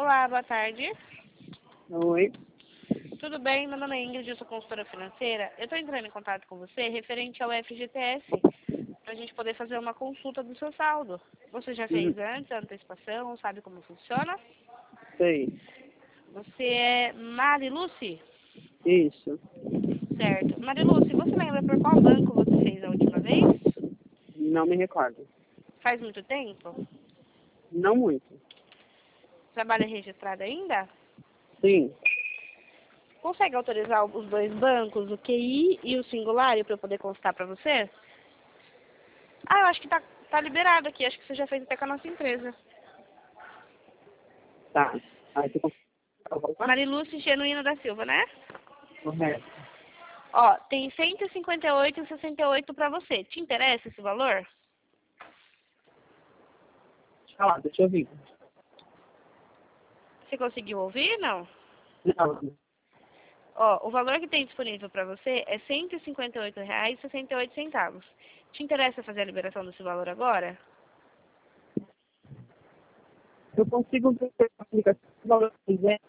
Olá, boa tarde. Oi. Tudo bem? Meu nome é Ingrid, eu sou consultora financeira. Eu estou entrando em contato com você referente ao FGTS, para a gente poder fazer uma consulta do seu saldo. Você já fez antes a antecipação, sabe como funciona? Sei. Você é Mariluce? Isso. Certo. Mariluce, você lembra por qual banco você fez a última vez? Não me recordo. Faz muito tempo? Não muito. Trabalha registrado ainda? Sim. Consegue autorizar os dois bancos, o QI e o Singulário, para eu poder constar para você? Ah, eu acho que tá liberado aqui. Acho que você já fez até com a nossa empresa. Tá. Aí você consegue voltar? Mariluce Genuíno da Silva, né? Correto. Ó, tem 158,68 para você. Te interessa esse valor? Deixa eu ouvir. Você conseguiu ouvir? Não. Não. Ó, o valor que tem disponível para você é R$ 158,68. Te interessa fazer a liberação desse valor agora? Eu consigo ver a aplicação do valor que quiser.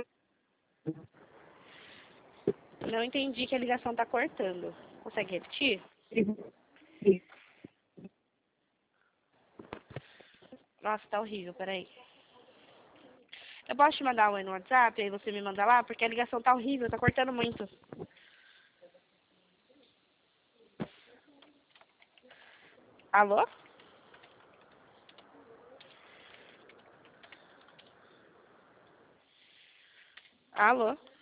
Não entendi que a ligação está cortando. Consegue repetir? Sim. Nossa, tá horrível, peraí. Eu posso te mandar um aí no WhatsApp, aí você me manda lá, porque a ligação tá horrível, tá cortando muito. Alô? Alô?